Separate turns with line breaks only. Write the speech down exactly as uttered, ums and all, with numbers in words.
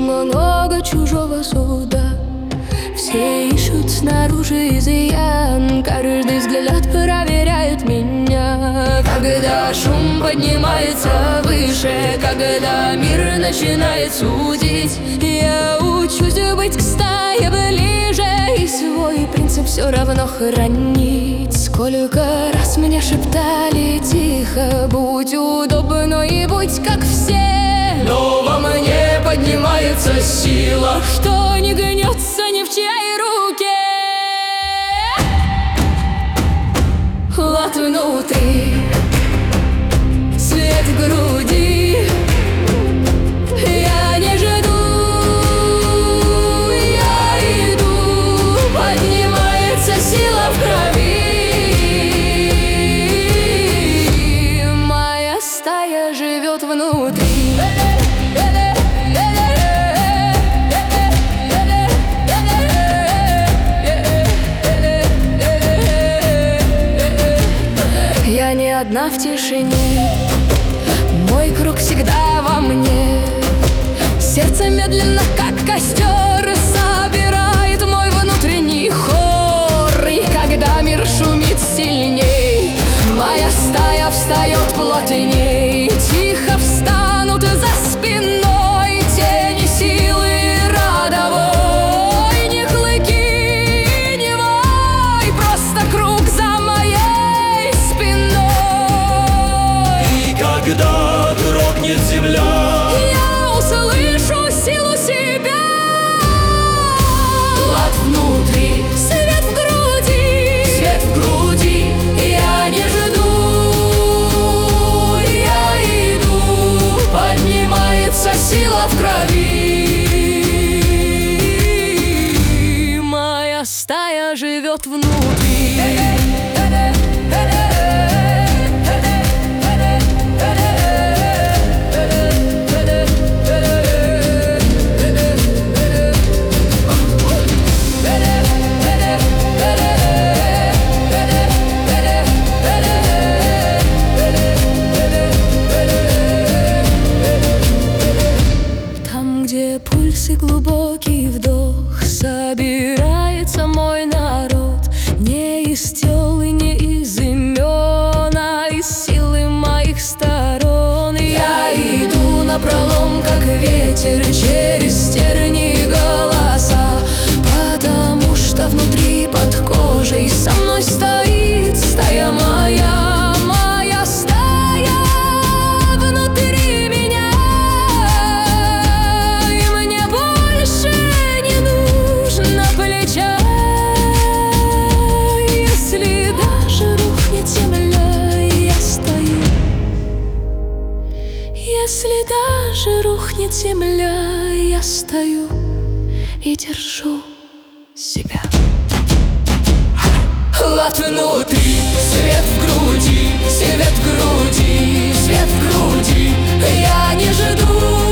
много чужого суда. Все ищут снаружи изъян, каждый взгляд проверяет меня. Когда шум поднимается выше, когда мир начинает судить, я учусь быть к стае ближе и свой принцип все равно хранить. Сколько раз мне шептали тихо: будь удобно и будь как все. Но во мне поднимается сила, что не гнется ни в чьей руке. Лад внутри, свет в груди. Я не жду, я иду. Поднимается сила в крови. Моя стая живет внутри. Я не одна в тишине, мой круг всегда во мне. Сердце медленно, как костер, собирает мой внутренний хор. И когда мир шумит сильней, моя стая встает плотней. Тихо встанут за спиной тени силы родовой. Не клыки, не вой, просто круг за моей спиной.
И когда дрогнет земля,
я услышу силу себя. Лад внутри, свет в груди, свет в груди. Я не жду, я иду. Поднимается сила в крови. Моя стая живет внутри. Где пульс и глубокий вдох, собирается мой народ. Не из тел и не из имен, а из силы моих сторон. Я иду напролом, как ветер, через терни и голоса, потому что внутри, под кожей, со мной стоит стая моя. Моя стая внутри меня. Если даже рухнет земля, я стою и держу себя. Лад внутри, свет в груди, свет в груди, свет в груди. Я не жду.